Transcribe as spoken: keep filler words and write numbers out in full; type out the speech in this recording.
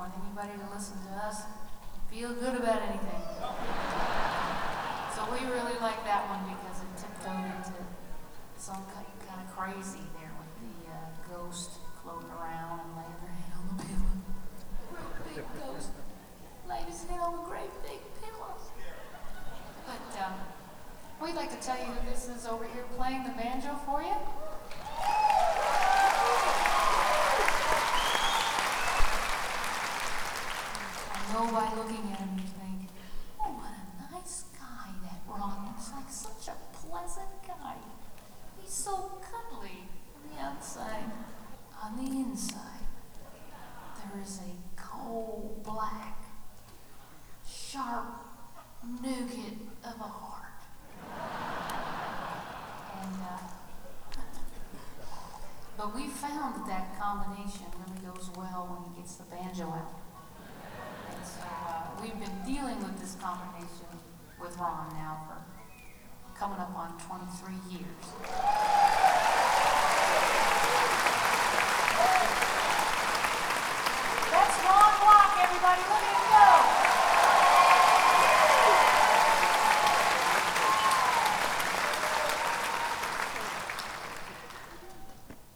want anybody to listen to us feel good about anything. So we really like that one because it tiptoed into some kind of crazy there with the uh, ghost floating around and laying her head on the pillow. Great big ghost laid his head on a great big pillow. But um, we'd like to tell you who this is over here playing the banjo for you. I know by looking at him you think, oh, what a nice guy that Ron looks like, such a pleasant guy. He's so cuddly on the outside. On the inside, there is a coal black, sharp nougat of a heart. And, uh, but we found that that combination really goes well when he gets the banjo out. And so uh, we've been dealing with this combination with Ron now for coming up on twenty-three years. That's Ron Block, everybody. Look at him.